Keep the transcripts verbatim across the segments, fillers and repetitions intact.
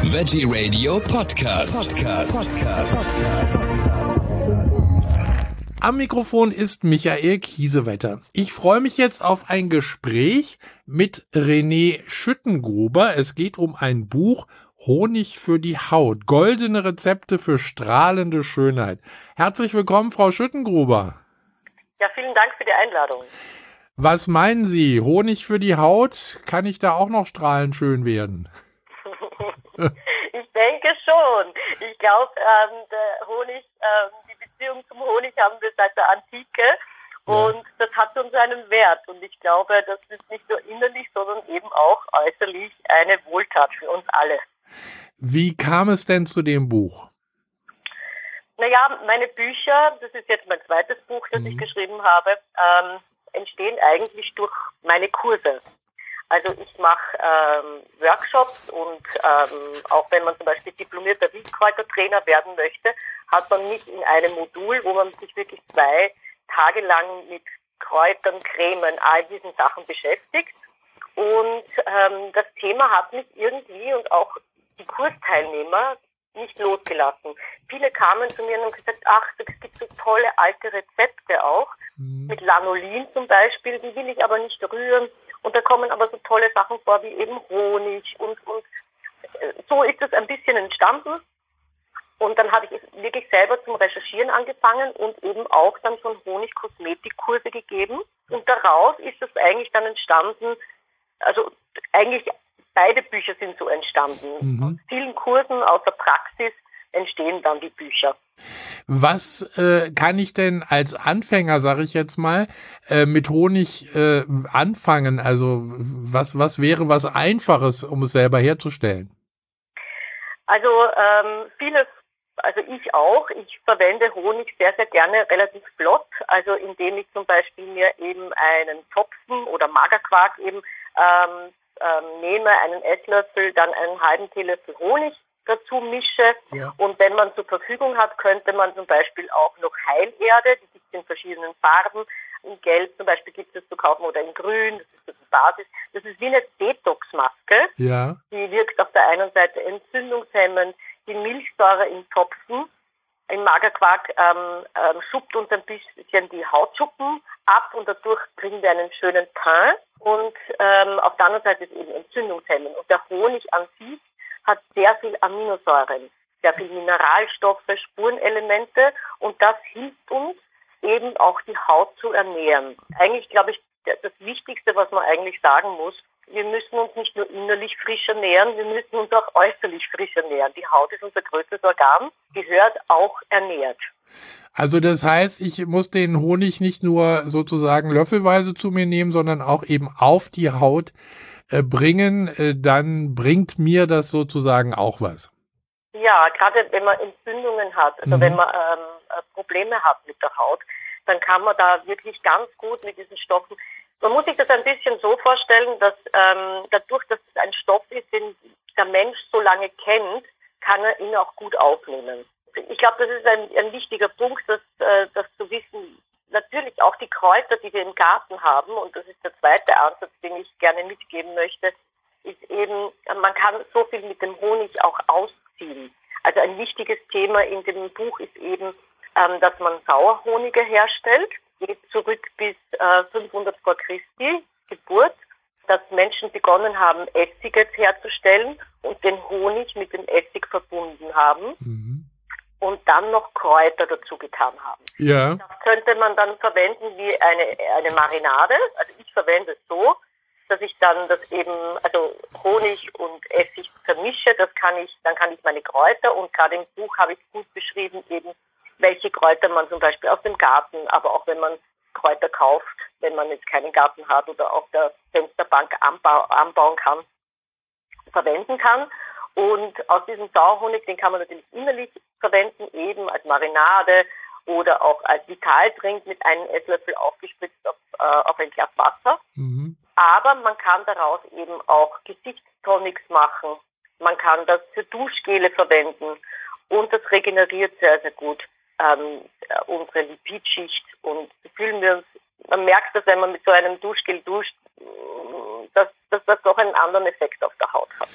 Veggie Radio Podcast. Podcast. Podcast. Am Mikrofon ist Michael Kiesewetter. Ich freue mich jetzt auf ein Gespräch mit Renée Schüttengruber. Es geht um ein Buch Honig für die Haut. Goldene Rezepte für strahlende Schönheit. Herzlich willkommen, Frau Schüttengruber. Ja, vielen Dank für die Einladung. Was meinen Sie? Honig für die Haut? Kann ich da auch noch strahlend schön werden? Ich denke schon. Ich glaube, ähm, der Honig, ähm, die Beziehung zum Honig haben wir seit der Antike und ja. Das hat schon seinen Wert. Und ich glaube, das ist nicht nur innerlich, sondern eben auch äußerlich eine Wohltat für uns alle. Wie kam es denn zu dem Buch? Naja, meine Bücher, das ist jetzt mein zweites Buch, das mhm. ich geschrieben habe, ähm, entstehen eigentlich durch meine Kurse. Also ich mache ähm, Workshops und ähm, auch wenn man zum Beispiel diplomierter Wildkräutertrainer werden möchte, hat man mich in einem Modul, wo man sich wirklich zwei Tage lang mit Kräutern, Cremen, all diesen Sachen beschäftigt. Und ähm, das Thema hat mich irgendwie und auch die Kursteilnehmer nicht losgelassen. Viele kamen zu mir und haben gesagt, ach, es gibt so tolle alte Rezepte auch, mhm. mit Lanolin zum Beispiel, die will ich aber nicht rühren. Und da kommen aber so tolle Sachen vor wie eben Honig und, und so ist es ein bisschen entstanden. Und dann habe ich wirklich selber zum Recherchieren angefangen und eben auch dann schon Honig-Kosmetikkurse gegeben. Und daraus ist es eigentlich dann entstanden, also eigentlich beide Bücher sind so entstanden. Mhm. Aus vielen Kursen, aus der Praxis entstehen dann die Bücher. Was äh, kann ich denn als Anfänger, sage ich jetzt mal, äh, mit Honig äh, anfangen? Also was was wäre was Einfaches, um es selber herzustellen? Also ähm, vieles, also ich auch. Ich verwende Honig sehr, sehr gerne relativ flott. Also indem ich zum Beispiel mir eben einen Topfen oder Magerquark eben ähm, ähm, nehme, einen Esslöffel, dann einen halben Teelöffel Honig dazu mische. Ja. Und wenn man zur Verfügung hat, könnte man zum Beispiel auch noch Heilerde, die gibt es in verschiedenen Farben. In Gelb zum Beispiel gibt es zu kaufen oder in Grün, das ist die Basis. Das ist wie eine Detox-Maske. Ja. Die wirkt auf der einen Seite entzündungshemmend. Die Milchsäure im Topfen, im Magerquark, ähm, ähm, schuppt uns ein bisschen die Hautschuppen ab und dadurch kriegen wir einen schönen Teint. Und ähm, auf der anderen Seite ist eben entzündungshemmend. Und der Honig an sich hat sehr viel Aminosäuren, sehr viel Mineralstoffe, Spurenelemente und das hilft uns eben auch die Haut zu ernähren. Eigentlich glaube ich, das Wichtigste, was man eigentlich sagen muss, wir müssen uns nicht nur innerlich frisch ernähren, wir müssen uns auch äußerlich frisch ernähren. Die Haut ist unser größtes Organ, gehört auch ernährt. Also das heißt, ich muss den Honig nicht nur sozusagen löffelweise zu mir nehmen, sondern auch eben auf die Haut äh, bringen, äh, dann bringt mir das sozusagen auch was. Ja, gerade wenn man Entzündungen hat, also mhm. wenn man ähm, Probleme hat mit der Haut, dann kann man da wirklich ganz gut mit diesen Stoffen. Man muss sich das ein bisschen so vorstellen, dass ähm, dadurch, dass es ein Stoff ist, den der Mensch so lange kennt, kann er ihn auch gut aufnehmen. Ich glaube, das ist ein, ein wichtiger Punkt, das, äh, das zu wissen. Natürlich auch die Kräuter, die wir im Garten haben, und das ist der zweite Ansatz, den ich gerne mitgeben möchte, ist eben, man kann so viel mit dem Honig auch ausziehen. Also ein wichtiges Thema in dem Buch ist eben, ähm, dass man Sauerhonige herstellt, geht zurück bis äh, fünfhundert vor Christi Geburt, dass Menschen begonnen haben, Essige herzustellen und den Honig mit dem Essig verbunden haben. Mhm. Und dann noch Kräuter dazu getan haben. Ja. Das könnte man dann verwenden wie eine, eine Marinade. Also ich verwende es so, dass ich dann das eben, also Honig und Essig vermische. Das kann ich, dann kann ich meine Kräuter, und gerade im Buch habe ich gut beschrieben eben, welche Kräuter man zum Beispiel aus dem Garten, aber auch wenn man Kräuter kauft, wenn man jetzt keinen Garten hat oder auf der Fensterbank anbau, anbauen kann, verwenden kann. Und aus diesem Sauerhonig, den kann man natürlich innerlich verwenden, eben als Marinade oder auch als Vitaltrink mit einem Esslöffel aufgespritzt auf, äh, auf ein Glas Wasser. Mhm. Aber man kann daraus eben auch Gesichtstonics machen. Man kann das für Duschgele verwenden und das regeneriert sehr, sehr gut ähm, unsere Lipidschicht und fühlen wir uns, man merkt das, wenn man mit so einem Duschgel duscht, dass, dass das doch einen anderen Effekt auf der Haut hat.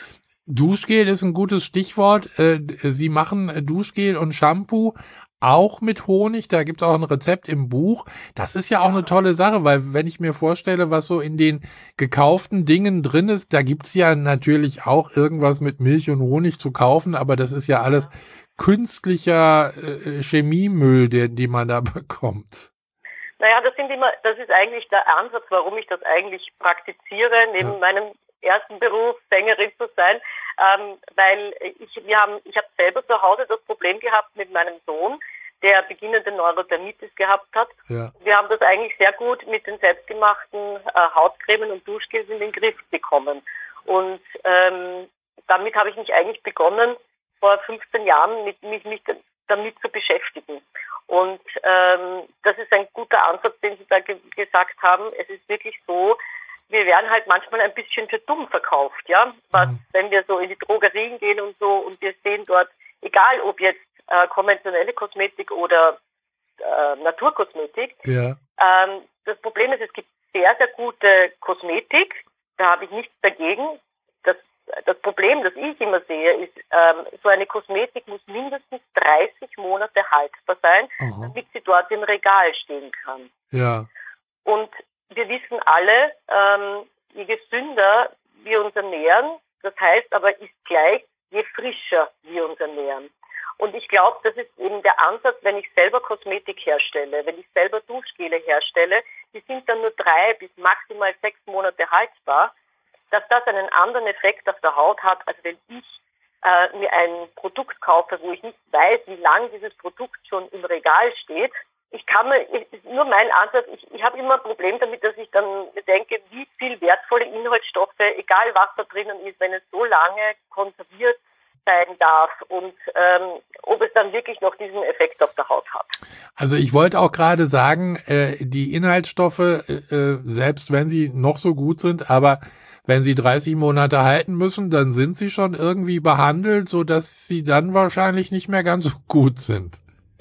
Duschgel ist ein gutes Stichwort. Äh, Sie machen Duschgel und Shampoo auch mit Honig. Da gibt's auch ein Rezept im Buch. Das ist ja auch eine tolle Sache, weil wenn ich mir vorstelle, was so in den gekauften Dingen drin ist, da gibt's ja natürlich auch irgendwas mit Milch und Honig zu kaufen, aber das ist ja alles künstlicher äh, Chemiemüll, den, den man da bekommt. Naja, das sind immer, das ist eigentlich der Ansatz, warum ich das eigentlich praktiziere, neben ja. meinem ersten Beruf, Sängerin zu sein, ähm, weil ich, wir haben, ich habe selber zu Hause das Problem gehabt mit meinem Sohn, der beginnende Neurodermitis gehabt hat. Ja. Wir haben das eigentlich sehr gut mit den selbstgemachten äh, Hautcremen und Duschgels in den Griff bekommen. Und ähm, damit habe ich mich eigentlich begonnen, vor fünfzehn Jahren mit, mich, mich damit zu beschäftigen. Und ähm, das ist ein guter Ansatz, den Sie da ge- gesagt haben. Es ist wirklich so, wir werden halt manchmal ein bisschen für dumm verkauft, ja. Was, mhm. wenn wir so in die Drogerien gehen und so und wir sehen dort, egal ob jetzt äh, konventionelle Kosmetik oder äh, Naturkosmetik. Ja. Ähm, das Problem ist, es gibt sehr, sehr gute Kosmetik. Da habe ich nichts dagegen. Das, das Problem, das ich immer sehe, ist, ähm, so eine Kosmetik muss mindestens dreißig Monate haltbar sein, aha, damit sie dort im Regal stehen kann. Ja. Und wir wissen alle, ähm, je gesünder wir uns ernähren, das heißt aber ist gleich, je frischer wir uns ernähren. Und ich glaube, das ist eben der Ansatz, wenn ich selber Kosmetik herstelle, wenn ich selber Duschgele herstelle, die sind dann nur drei bis maximal sechs Monate haltbar, dass das einen anderen Effekt auf der Haut hat, als wenn ich äh, mir ein Produkt kaufe, wo ich nicht weiß, wie lange dieses Produkt schon im Regal steht. Ich kann mir, ist nur mein Ansatz, ich, ich habe immer ein Problem damit, dass ich dann denke, wie viel wertvolle Inhaltsstoffe, egal was da drinnen ist, wenn es so lange konserviert sein darf und ähm, ob es dann wirklich noch diesen Effekt auf der Haut hat. Also ich wollte auch gerade sagen, äh, die Inhaltsstoffe, äh, selbst wenn sie noch so gut sind, aber wenn sie dreißig Monate halten müssen, dann sind sie schon irgendwie behandelt, so dass sie dann wahrscheinlich nicht mehr ganz so gut sind.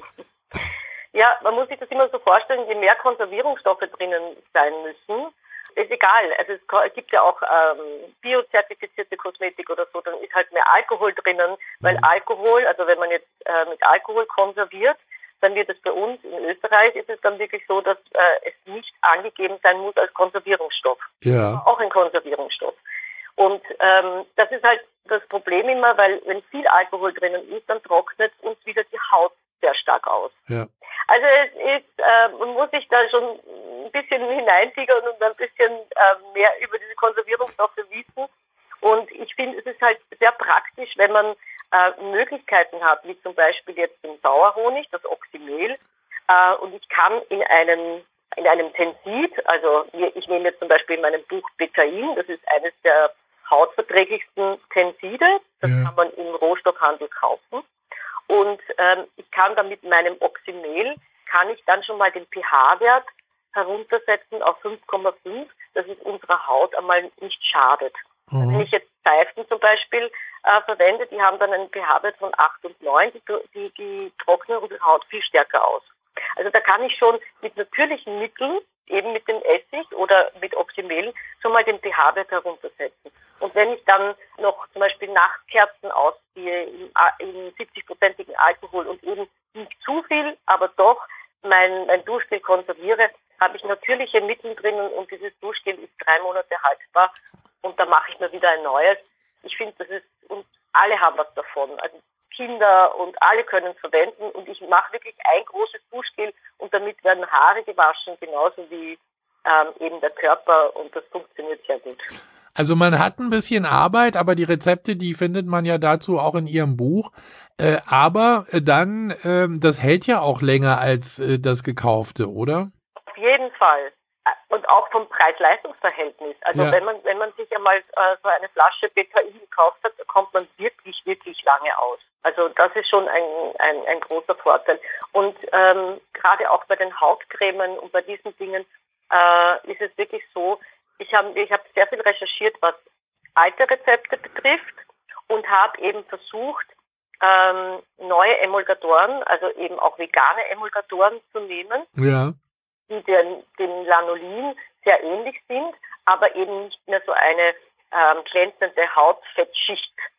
Ja, man muss sich das immer so vorstellen, je mehr Konservierungsstoffe drinnen sein müssen, ist egal. Also es gibt ja auch ähm, biozertifizierte Kosmetik oder so, dann ist halt mehr Alkohol drinnen, weil mhm. Alkohol, also wenn man jetzt äh, mit Alkohol konserviert, dann wird es bei uns in Österreich, ist es dann wirklich so, dass äh, es nicht angegeben sein muss als Konservierungsstoff. Ja. Auch ein Konservierungsstoff. Und ähm, das ist halt das Problem immer, weil wenn viel Alkohol drinnen ist, dann trocknet uns wieder die Haut sehr stark aus. Ja. Also es ist, äh, man muss sich da schon ein bisschen hineintigern und ein bisschen äh, mehr über diese Konservierungsstoffe wissen. Und ich finde, es ist halt sehr praktisch, wenn man äh, Möglichkeiten hat, wie zum Beispiel jetzt den Sauerhonig, das Oxymel. Äh, und ich kann in einem in einem Tensid, also ich nehme jetzt zum Beispiel in meinem Buch Betain, das ist eines der hautverträglichsten Tenside, das ja. kann man im Rohstoffhandel kaufen. Und ähm, ich kann dann mit meinem Oxymel, kann ich dann schon mal den pH-Wert heruntersetzen auf fünf Komma fünf, dass es unserer Haut einmal nicht schadet. Mhm. Wenn ich jetzt Seifen zum Beispiel äh, verwende, die haben dann einen pH-Wert von acht und neun, die, die, die trocknen unsere Haut viel stärker aus. Also da kann ich schon mit natürlichen Mitteln, eben mit dem Essig oder mit Oxymel, schon mal den pH-Wert heruntersetzen. Und wenn ich dann noch zum Beispiel Nachtkerzen ausziehe, in siebzig-prozentigen Alkohol und eben nicht zu viel, aber doch mein, mein Duschgel konserviere, habe ich natürliche Mittel drinnen und dieses Duschgel ist drei Monate haltbar und da mache ich mir wieder ein neues. Ich finde, das ist, und alle haben was davon. Also Kinder und alle können es verwenden und ich mache wirklich ein großes Duschgel und damit werden Haare gewaschen, genauso wie ähm, eben der Körper und das funktioniert sehr gut. Also man hat ein bisschen Arbeit, aber die Rezepte, die findet man ja dazu auch in Ihrem Buch. Äh, aber dann, äh, das hält ja auch länger als äh, das Gekaufte, oder? Auf jeden Fall. Und auch vom Preis-Leistungs-Verhältnis. Also ja. wenn man wenn man sich einmal äh, so eine Flasche Betain gekauft hat, kommt man wirklich, wirklich lange aus. Also das ist schon ein, ein, ein großer Vorteil. Und ähm, gerade auch bei den Hautcremen und bei diesen Dingen äh, ist es wirklich so, ich habe ich hab sehr viel recherchiert, was alte Rezepte betrifft und habe eben versucht, ähm, neue Emulgatoren, also eben auch vegane Emulgatoren zu nehmen. Ja. Die den, den Lanolin sehr ähnlich sind, aber eben nicht mehr so eine ähm, glänzende Hautfettschicht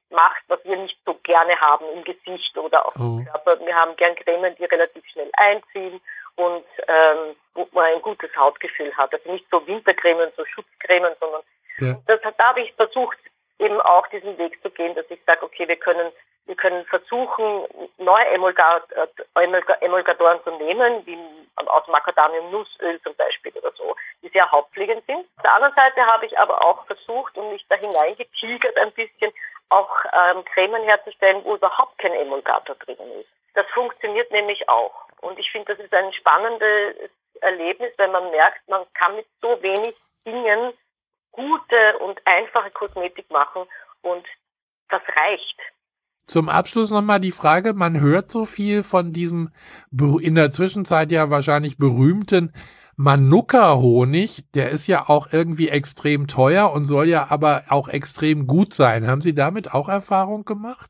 macht, was wir nicht so gerne haben im Gesicht oder auf dem Oh. Körper. Wir haben gern Cremen, die relativ schnell einziehen und ähm, wo man ein gutes Hautgefühl hat. Also nicht so Wintercremen, so Schutzcremen, sondern Ja. das, da habe ich versucht, eben auch diesen Weg zu gehen, dass ich sage, okay, wir können wir können versuchen, neue Emulgat- Emulga- Emulgatoren zu nehmen, wie aus Macadamium-Nussöl zum Beispiel oder so, die sehr hautpflegend sind. Auf der anderen Seite habe ich aber auch versucht und mich da hineingetigert ein bisschen, auch ähm, Cremen herzustellen, wo überhaupt kein Emulgator drin ist. Das funktioniert nämlich auch. Und ich finde, das ist ein spannendes Erlebnis, wenn man merkt, man kann mit so wenig Dingen gute und einfache Kosmetik machen und das reicht. Zum Abschluss nochmal die Frage, man hört so viel von diesem ber- in der Zwischenzeit ja wahrscheinlich berühmten Manuka-Honig, der ist ja auch irgendwie extrem teuer und soll ja aber auch extrem gut sein. Haben Sie damit auch Erfahrung gemacht?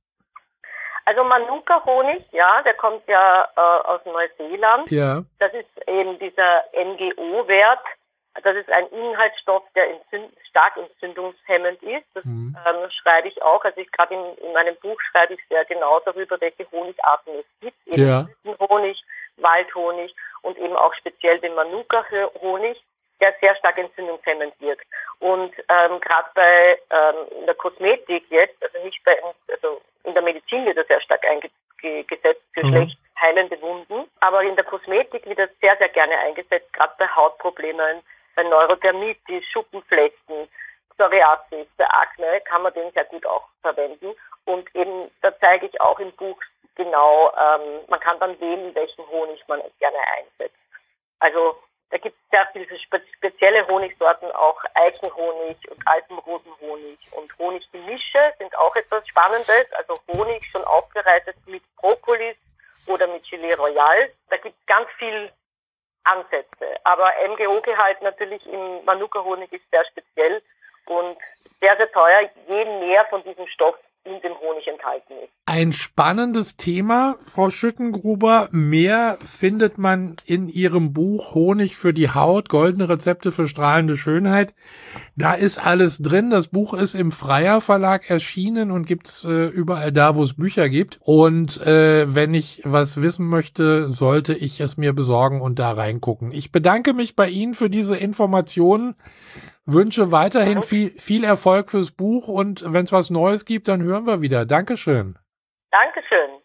Also Manuka-Honig, ja, der kommt ja äh, aus Neuseeland. Ja. Das ist eben dieser N G O-Wert. Das ist ein Inhaltsstoff, der entzünd stark entzündungshemmend ist. Das Mhm. ähm, schreibe ich auch. Also ich gerade in, in meinem Buch schreibe ich sehr genau darüber, welche Honigarten es gibt. Eben Ja. Blütenhonig, Waldhonig und eben auch speziell den Manuka-Honig, der sehr stark entzündungshemmend wirkt. Und ähm, gerade bei ähm, in der Kosmetik jetzt, also nicht bei also in der Medizin wird das sehr stark eingesetzt für Mhm. schlecht heilende Wunden, aber in der Kosmetik wird das sehr, sehr gerne eingesetzt, gerade bei Hautproblemen, bei Neurodermitis, Schuppenflechten, Psoriasis, bei Akne kann man den sehr gut auch verwenden. Und eben, da zeige ich auch im Buch genau, ähm, man kann dann wählen, welchen Honig man gerne einsetzt. Also da gibt es sehr viele spe spezielle Honigsorten, auch Eichenhonig und Alpenrosenhonig und Honiggemische sind auch etwas Spannendes. Also Honig schon aufbereitet mit Propolis oder mit Gelee Royal. Da gibt es ganz viel Ansätze. Aber M G O-Gehalt natürlich im Manuka-Honig ist sehr speziell und sehr, sehr teuer, je mehr von diesem Stoff in dem Honig enthalten ist. Ein spannendes Thema, Frau Schüttengruber. Mehr findet man in Ihrem Buch Honig für die Haut, goldene Rezepte für strahlende Schönheit. Da ist alles drin. Das Buch ist im Freier Verlag erschienen und gibt's äh, überall da, wo es Bücher gibt. Und äh, wenn ich was wissen möchte, sollte ich es mir besorgen und da reingucken. Ich bedanke mich bei Ihnen für diese Informationen. Wünsche weiterhin viel, viel Erfolg fürs Buch und wenn es was Neues gibt, dann hören wir wieder. Dankeschön. Dankeschön.